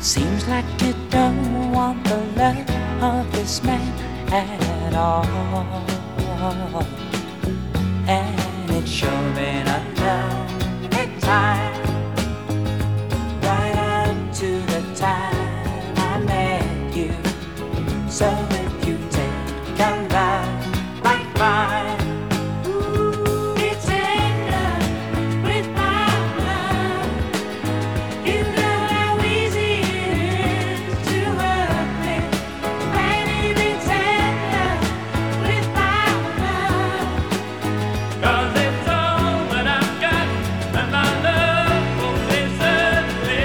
Seems like you don't want the love of this man at all. And it's sure been a lonely time, right up to the time I met you. So if you take a love like mine, be tender with my love. You know how easy it is to hurt me. Baby, be tender with my love. 'Cause it's all that I've got, and my love won't desert me.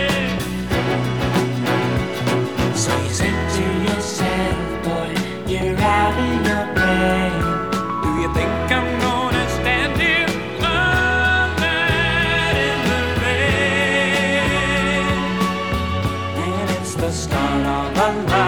So you said to yourself, boy, you're out of your brain. Do you think I'm gonna stand here all night in the rain? And it's the start of a love